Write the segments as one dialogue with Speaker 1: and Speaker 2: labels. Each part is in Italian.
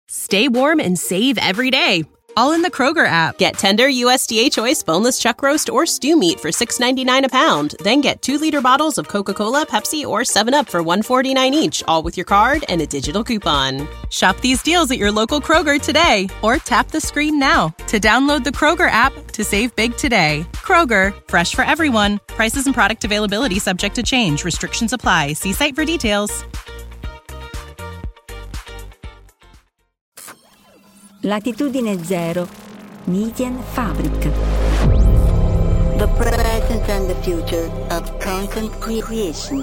Speaker 1: Stay warm and save every day, all in the Kroger app. Get tender USDA Choice boneless chuck roast or stew meat for $6.99 a pound. Then get 2-liter bottles of Coca-Cola, Pepsi, or 7-Up for $1.49 each, all with your card and a digital coupon. Shop these deals at your local Kroger today, or tap the screen now to download the Kroger app to save big today. Kroger, fresh for everyone. Prices and product availability subject to change. Restrictions apply. See site for details.
Speaker 2: Latitudine Zero, Median Fabric.
Speaker 3: The present and the future of content creation.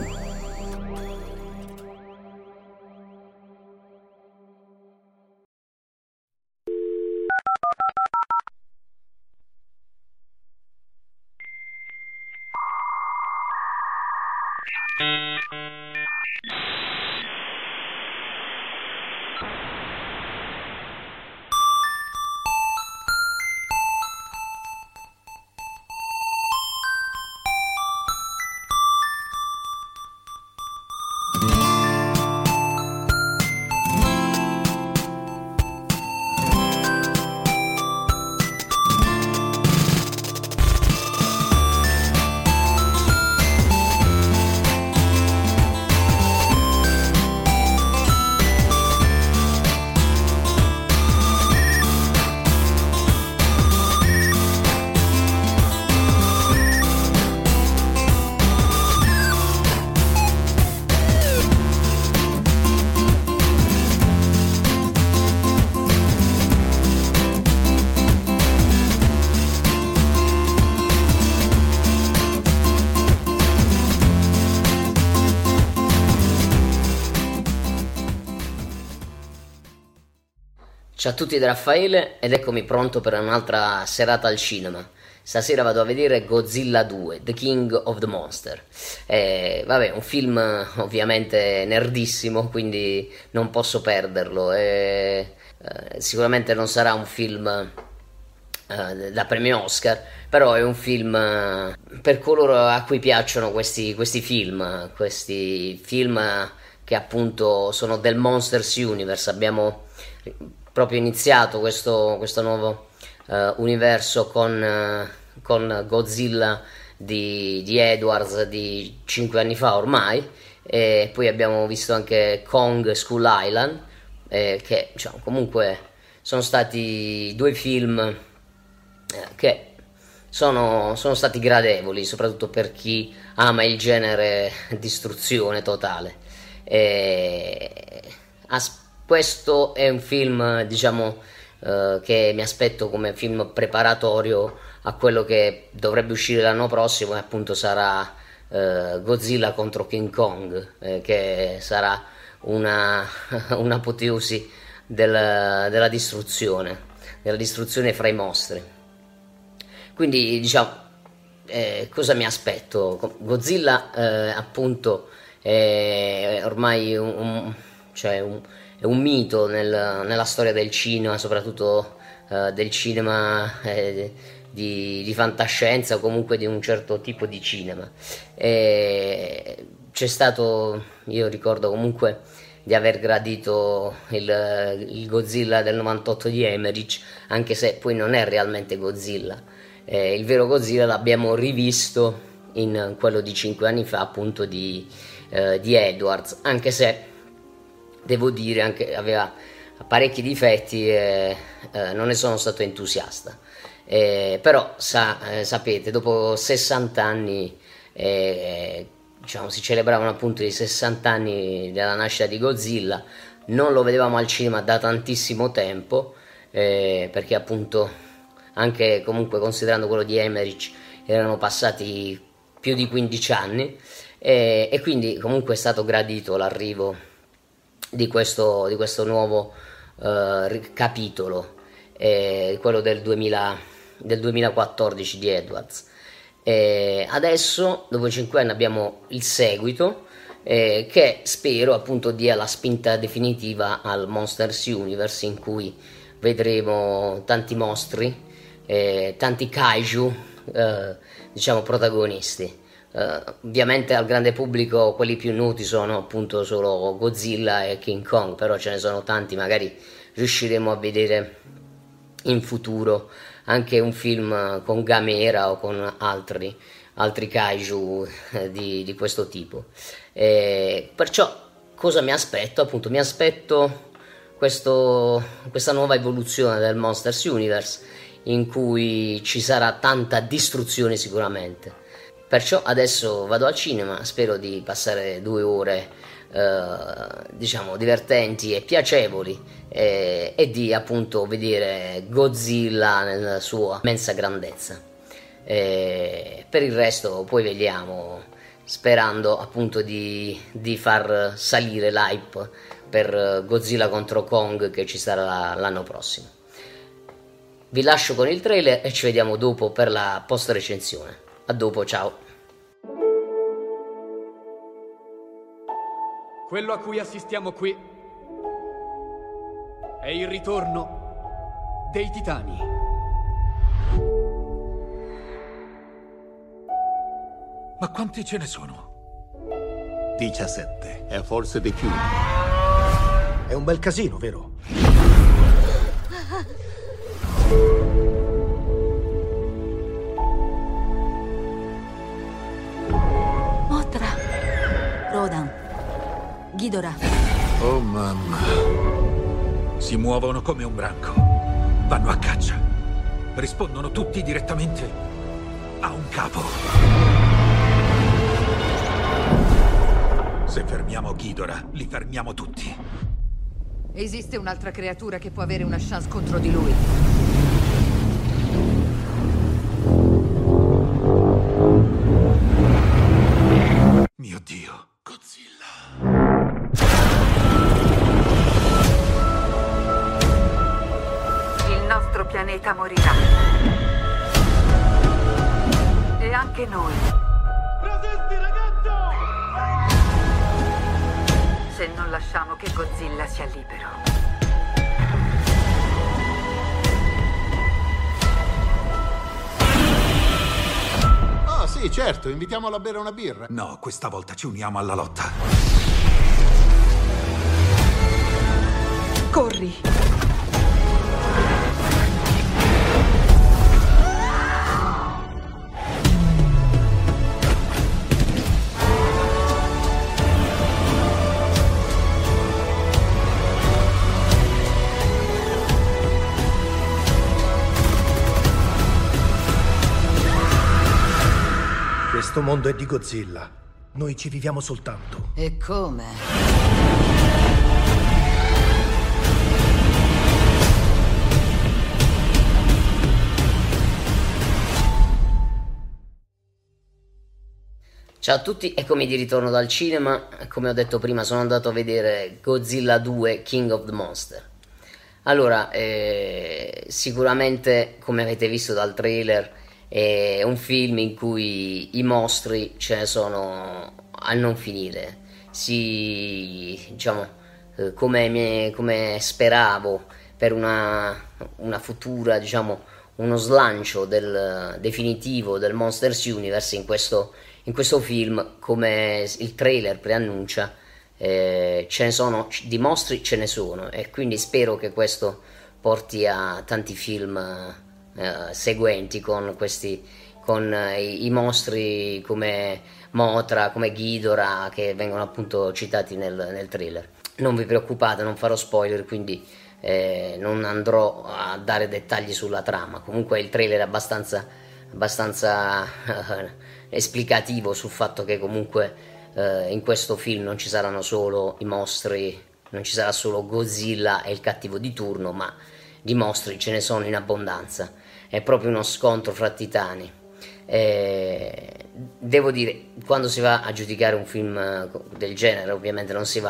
Speaker 4: Ciao a tutti da Raffaele ed eccomi pronto per un'altra serata al cinema. Stasera vado a vedere Godzilla 2, The King of the Monster. Vabbè, un film ovviamente nerdissimo, quindi non posso perderlo. Sicuramente non sarà un film da premio Oscar, però è un film per coloro a cui piacciono questi film che appunto sono del Monsters Universe. Abbiamo proprio iniziato questo nuovo universo con Godzilla di Edwards di 5 anni fa ormai, e poi abbiamo visto anche Kong Skull Island, che diciamo, comunque sono stati due film che sono stati gradevoli, soprattutto per chi ama il genere distruzione totale. Questo è un film, diciamo, che mi aspetto come film preparatorio a quello che dovrebbe uscire l'anno prossimo, e appunto sarà Godzilla contro King Kong, che sarà un'apoteosi della distruzione fra i mostri. Quindi diciamo, cosa mi aspetto? Godzilla appunto è ormai è un mito nella storia del cinema, soprattutto del cinema di fantascienza, o comunque di un certo tipo di cinema. C'è stato, io ricordo comunque di aver gradito il Godzilla del 98 di Emmerich, anche se poi non è realmente Godzilla. Il vero Godzilla l'abbiamo rivisto in quello di 5 anni fa, appunto di Edwards, anche se devo dire anche aveva parecchi difetti e non ne sono stato entusiasta. Però sapete, dopo 60 anni diciamo, si celebravano appunto i 60 anni della nascita di Godzilla. Non lo vedevamo al cinema da tantissimo tempo, perché appunto, anche comunque considerando quello di Emmerich, erano passati più di 15 anni, e quindi comunque è stato gradito l'arrivo di questo nuovo capitolo, quello del 2014 di Edwards. Adesso, dopo 5 anni, abbiamo il seguito, che spero appunto dia la spinta definitiva al Monsters Universe, in cui vedremo tanti mostri, tanti kaiju, diciamo, protagonisti. Ovviamente al grande pubblico quelli più noti sono appunto solo Godzilla e King Kong, però ce ne sono tanti, magari riusciremo a vedere in futuro anche un film con Gamera o con altri kaiju di questo tipo. Perciò cosa mi aspetto? Appunto mi aspetto questa nuova evoluzione del Monsters Universe in cui ci sarà tanta distruzione sicuramente. Perciò adesso vado al cinema, spero di passare 2 ore diciamo divertenti e piacevoli e di appunto vedere Godzilla nella sua immensa grandezza. Per il resto poi vediamo, sperando appunto di far salire l'hype per Godzilla contro Kong che ci sarà l'anno prossimo. Vi lascio con il trailer e ci vediamo dopo per la post recensione. A dopo, ciao.
Speaker 5: Quello a cui assistiamo qui è il ritorno dei Titani.
Speaker 6: Ma quanti ce ne sono?
Speaker 7: 17, e forse di più.
Speaker 8: È un bel casino, vero?
Speaker 2: Mothra, Rodan, Ghidorah.
Speaker 6: Oh mamma. Si muovono come un branco. Vanno a caccia. Rispondono tutti direttamente a un capo. Se fermiamo Ghidorah, li fermiamo tutti.
Speaker 9: Esiste un'altra creatura che può avere una chance contro di lui.
Speaker 6: Mio Dio, Godzilla.
Speaker 9: Il nostro pianeta morirà. E anche noi.
Speaker 5: Resisti, ragazzo!
Speaker 9: Se non lasciamo che Godzilla sia libero.
Speaker 7: Ah, sì, certo, invitiamolo a bere una birra.
Speaker 6: No, questa volta ci uniamo alla lotta.
Speaker 9: Corri!
Speaker 8: Questo mondo è di Godzilla. Noi ci viviamo soltanto.
Speaker 9: E come?
Speaker 4: Ciao a tutti, eccomi di ritorno dal cinema. Come ho detto prima, sono andato a vedere Godzilla 2 King of the Monster. Allora, sicuramente, come avete visto dal trailer, è un film in cui i mostri ce ne sono a non finire. Diciamo, come speravo per una futura, diciamo, uno slancio definitivo del Monsters Universe in questo film, come il trailer preannuncia, ce ne sono di mostri, ce ne sono, e quindi spero che questo porti a tanti film seguenti con i mostri come Mothra, come Ghidorah, che vengono appunto citati nel trailer. Non vi preoccupate, non farò spoiler, quindi non andrò a dare dettagli sulla trama. Comunque il trailer è abbastanza esplicativo sul fatto che comunque in questo film non ci saranno solo i mostri, non ci sarà solo Godzilla e il cattivo di turno, ma di mostri ce ne sono in abbondanza. È proprio uno scontro fra titani. Devo dire, quando si va a giudicare un film del genere, ovviamente non si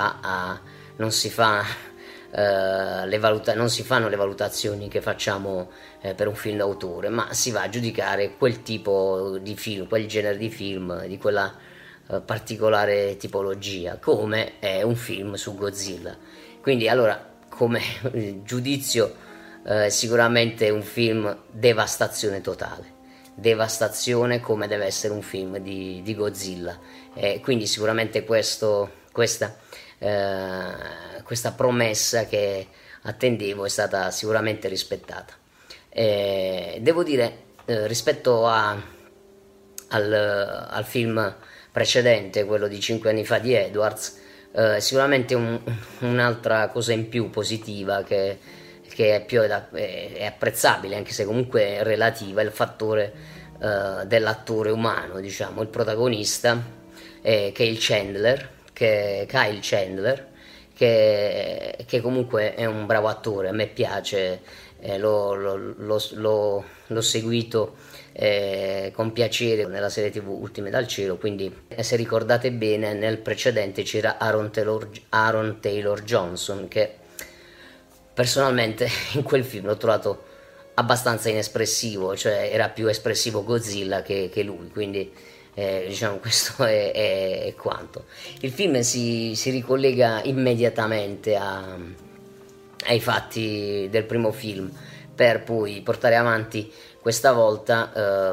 Speaker 4: fanno le valutazioni che facciamo per un film d'autore, ma si va a giudicare quel tipo di film, quel genere di film, di quella particolare tipologia, come è un film su Godzilla. Quindi allora, come giudizio, sicuramente un film devastazione totale, devastazione come deve essere un film di Godzilla, quindi sicuramente questa promessa che attendevo è stata sicuramente rispettata. Devo dire, rispetto al film precedente, quello di 5 anni fa di Edwards, sicuramente un'altra cosa in più positiva che è apprezzabile, anche se comunque è relativa, è il fattore dell'attore umano, diciamo, il protagonista, che è Kyle Chandler, che comunque è un bravo attore, a me piace, l'ho seguito con piacere nella serie TV Ultime dal cielo, quindi se ricordate bene nel precedente c'era Aaron Taylor Johnson, che personalmente in quel film l'ho trovato abbastanza inespressivo, cioè era più espressivo Godzilla che lui, quindi diciamo questo è quanto. Il film si ricollega immediatamente ai fatti del primo film, per poi portare avanti questa volta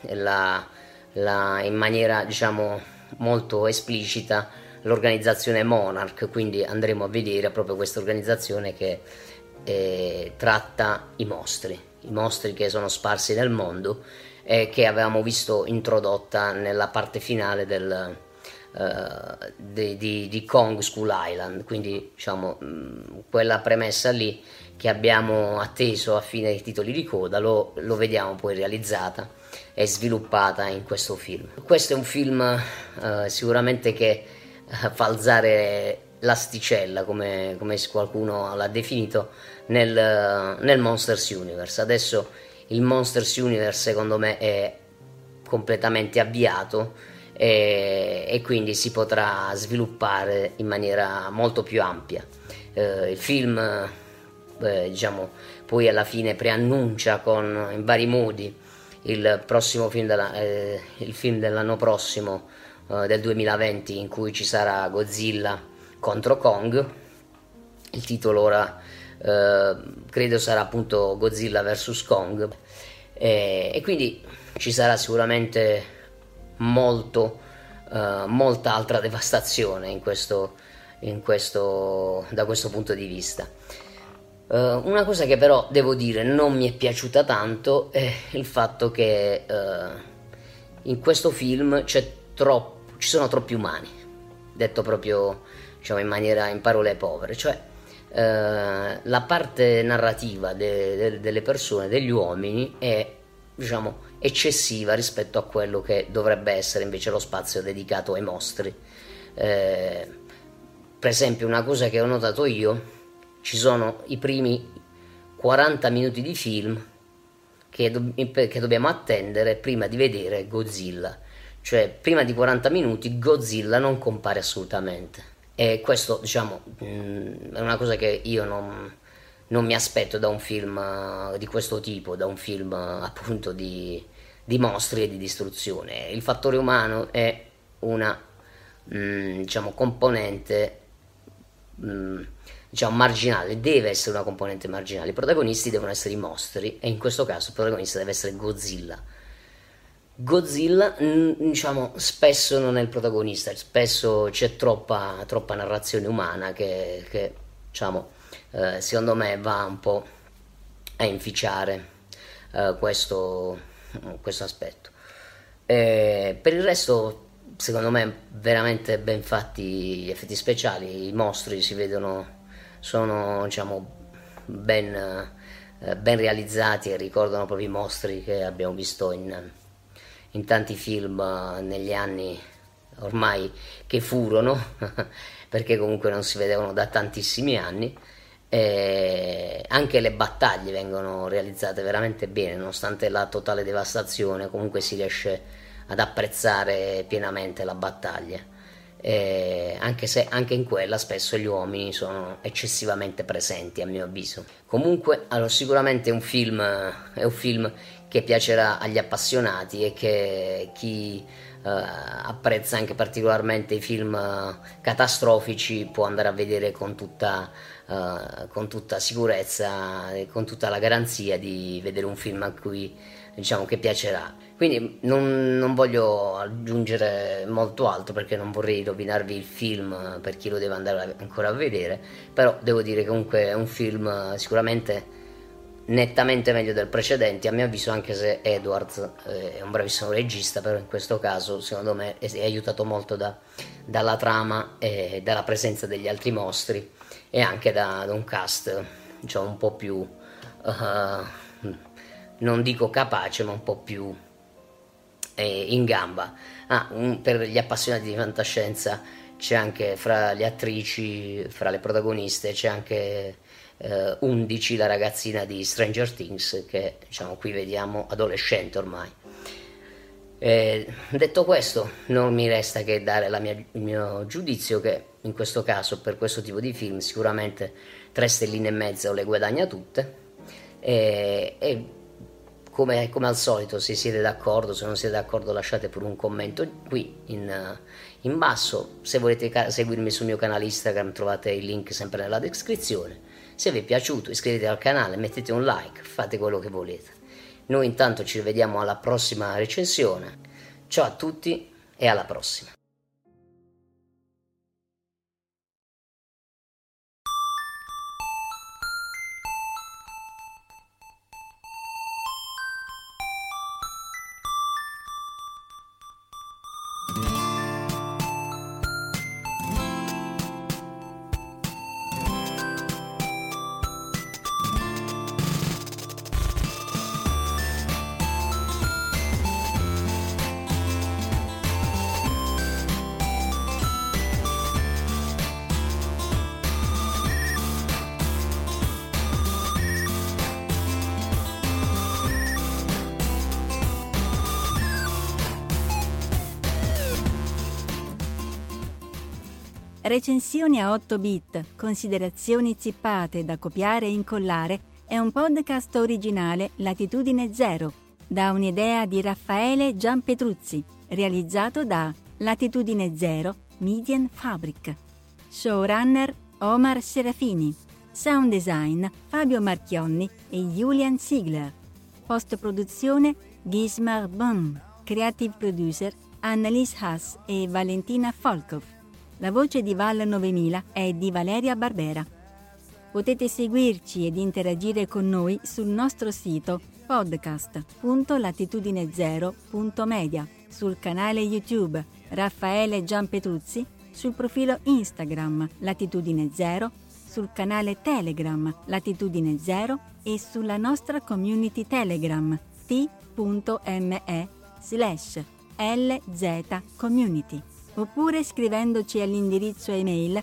Speaker 4: in maniera, diciamo, molto esplicita l'organizzazione Monarch, quindi andremo a vedere proprio questa organizzazione che tratta i mostri che sono sparsi nel mondo e che avevamo visto introdotta nella parte finale di Kong Skull Island, quindi diciamo quella premessa lì che abbiamo atteso a fine dei titoli di coda lo vediamo poi realizzata e sviluppata in questo film. Questo è un film sicuramente che fa alzare l'asticella, come qualcuno l'ha definito, nel Monsters Universe. Adesso il Monsters Universe secondo me è completamente avviato e quindi si potrà sviluppare in maniera molto più ampia. Il film diciamo poi alla fine preannuncia in vari modi il prossimo film il film dell'anno prossimo, del 2020, in cui ci sarà Godzilla contro Kong. Il titolo ora credo sarà appunto Godzilla vs Kong, e quindi ci sarà sicuramente molta altra devastazione da questo punto di vista. Una cosa che però devo dire non mi è piaciuta tanto è il fatto che in questo film ci sono troppi umani, detto proprio, diciamo, in parole povere, cioè la parte narrativa delle persone, degli uomini, è, diciamo, eccessiva rispetto a quello che dovrebbe essere invece lo spazio dedicato ai mostri. Per esempio, una cosa che ho notato io: ci sono i primi 40 minuti di film che dobbiamo attendere prima di vedere Godzilla, cioè prima di 40 minuti Godzilla non compare assolutamente, e questo, diciamo, è una cosa che io non mi aspetto da un film di questo tipo, da un film appunto di mostri e di distruzione. Il fattore umano è una diciamo componente diciamo marginale, deve essere una componente marginale. I protagonisti devono essere i mostri, e in questo caso il protagonista deve essere Godzilla. Diciamo, spesso non è il protagonista, spesso c'è troppa narrazione umana che diciamo, secondo me va un po' a inficiare questo aspetto. Per il resto, secondo me, veramente ben fatti gli effetti speciali, i mostri si vedono, sono, diciamo, ben realizzati e ricordano proprio i mostri che abbiamo visto in tanti film negli anni ormai che furono, perché comunque non si vedevano da tantissimi anni. Anche le battaglie vengono realizzate veramente bene, nonostante la totale devastazione, comunque si riesce ad apprezzare pienamente la battaglia. Anche se anche in quella spesso gli uomini sono eccessivamente presenti, a mio avviso. Comunque, allora, sicuramente è un film che piacerà agli appassionati e che chi apprezza anche particolarmente i film catastrofici può andare a vedere con tutta sicurezza e con tutta la garanzia di vedere un film a cui, diciamo, che piacerà. Quindi non voglio aggiungere molto altro, perché non vorrei rovinarvi il film per chi lo deve andare ancora a vedere, però devo dire che comunque è un film sicuramente nettamente meglio del precedente, a mio avviso, anche se Edwards è un bravissimo regista, però in questo caso secondo me è aiutato molto dalla trama e dalla presenza degli altri mostri, e anche da un cast, diciamo, un po' più non dico capace, ma un po' più in gamba. Per gli appassionati di fantascienza c'è anche, fra le attrici, fra le protagoniste, c'è anche Undici, la ragazzina di Stranger Things, che, diciamo, qui vediamo adolescente ormai. Detto questo, non mi resta che dare il mio giudizio, che in questo caso, per questo tipo di film, sicuramente 3 stelline e mezzo le guadagna tutte, e come al solito, se siete d'accordo, se non siete d'accordo, lasciate pure un commento qui in basso. Se volete seguirmi sul mio canale Instagram, trovate il link sempre nella descrizione. Se vi è piaciuto, iscrivetevi al canale, mettete un like, fate quello che volete. Noi intanto ci vediamo alla prossima recensione. Ciao a tutti e alla prossima.
Speaker 10: Recensioni a 8 bit, considerazioni zippate da copiare e incollare è un podcast originale Latitudine Zero, da un'idea di Raffaele Gianpetruzzi, realizzato da Latitudine Zero Median Fabric. Showrunner Omar Serafini. Sound design Fabio Marchionni e Julian Ziegler. Post-produzione Gismar Bum. Creative producer Annalise Haas e Valentina Folkov. La voce di Val 9000 è di Valeria Barbera. Potete seguirci ed interagire con noi sul nostro sito podcast.latitudinezero.media, sul canale YouTube Raffaele Gianpetruzzi, sul profilo Instagram Latitudine Zero, sul canale Telegram Latitudine Zero e sulla nostra community Telegram t.me/LZCommunity. Oppure scrivendoci all'indirizzo email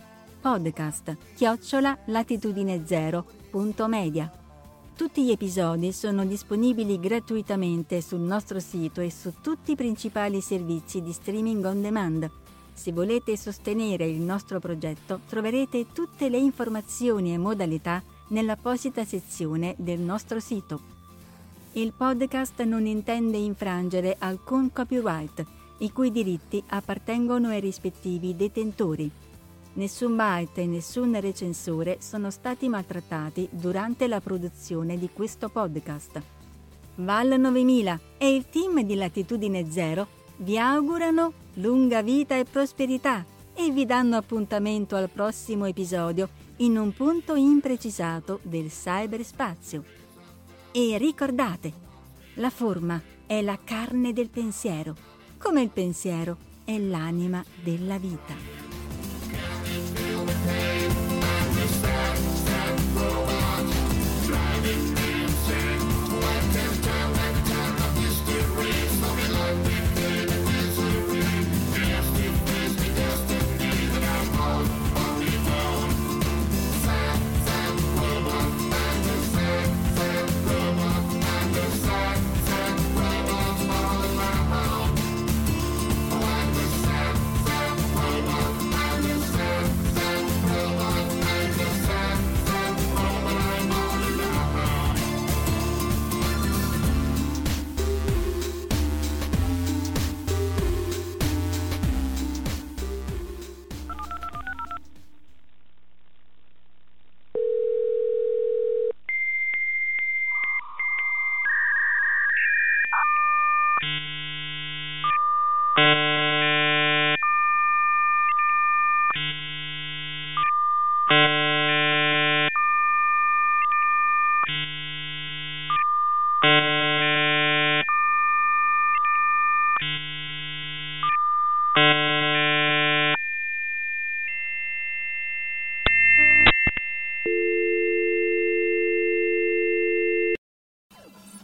Speaker 10: podcast@latitudinezero.media. Tutti gli episodi sono disponibili gratuitamente sul nostro sito e su tutti i principali servizi di streaming on demand. Se volete sostenere il nostro progetto, troverete tutte le informazioni e modalità nell'apposita sezione del nostro sito. Il podcast non intende infrangere alcun copyright, i cui diritti appartengono ai rispettivi detentori. Nessun byte e nessun recensore sono stati maltrattati durante la produzione di questo podcast. Val 9000 e il team di Latitudine Zero vi augurano lunga vita e prosperità e vi danno appuntamento al prossimo episodio in un punto imprecisato del cyberspazio. E ricordate, la forma è la carne del pensiero, come il pensiero è l'anima della vita.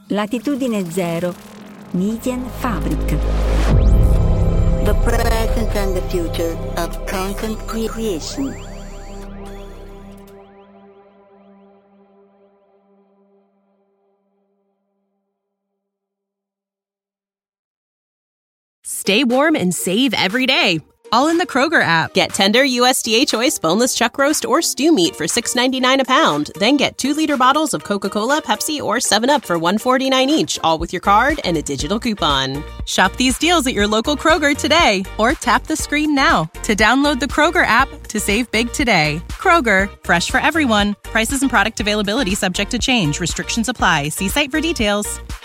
Speaker 10: Latitudine Zero, Median Fabric.
Speaker 3: The present and the future of content creation.
Speaker 1: Stay warm and save every day, all in the Kroger app. Get tender USDA Choice boneless chuck roast or stew meat for $6.99 a pound. Then get 2-liter bottles of Coca-Cola, Pepsi, or 7-Up for $1.49 each, all with your card and a digital coupon. Shop these deals at your local Kroger today, or tap the screen now to download the Kroger app to save big today. Kroger, fresh for everyone. Prices and product availability subject to change. Restrictions apply. See site for details.